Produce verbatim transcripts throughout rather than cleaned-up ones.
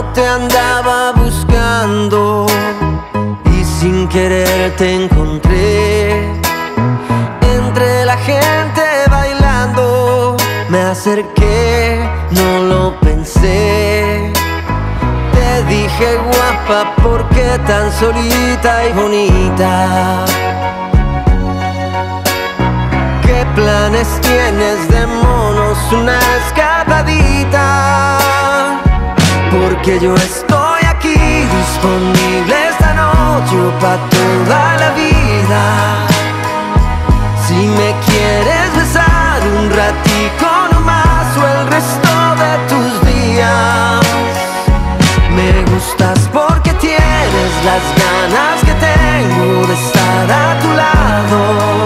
te andaba buscando y sin querer te encontré entre la gente bailando. Me acerqué, no lo pensé. Te dije guapa, ¿por qué tan solita y bonita? ¿Qué planes tienes? Démonos una escapadita, porque yo estoy aquí disponible esta noche o pa' toda la vida. Si me quieres besar un ratico nomás o el resto de tus días. Me gustas porque tienes las ganas que tengo de estar a tu lado.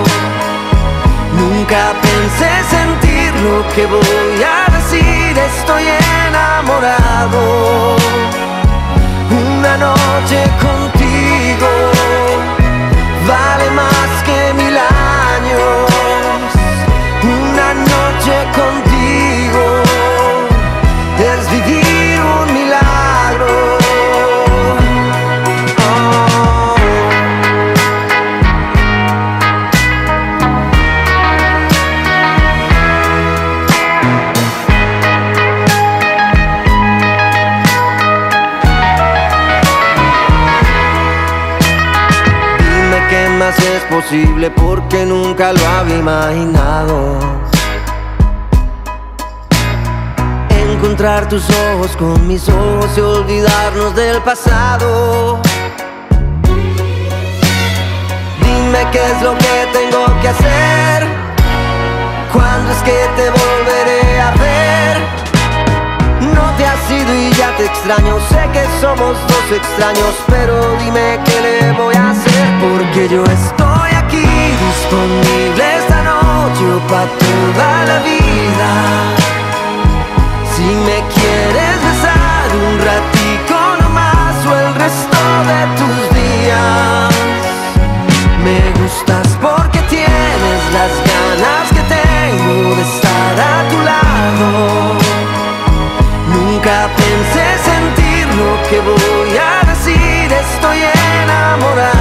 Nunca pensé sentir lo que voy a decir, estoy enamorado. Una noche contigo vale más que mil años. Una noche contigo es vivir un milagro. Más es posible porque nunca lo había imaginado. Encontrar tus ojos con mis ojos y olvidarnos del pasado. Dime qué es lo que tengo que hacer, cuándo es que te volveré a ver. No te has ido y ya te extraño, sé que somos dos extraños, pero dime qué le voy a hacer, porque yo estoy aquí disponible esta noche o pa' toda la vida. Si me quieres besar un ratico nomás o el resto de tus días. Me gustas porque tienes las ganas que tengo de estar a tu lado. Nunca pensé sentir lo que voy a decir, estoy enamorado.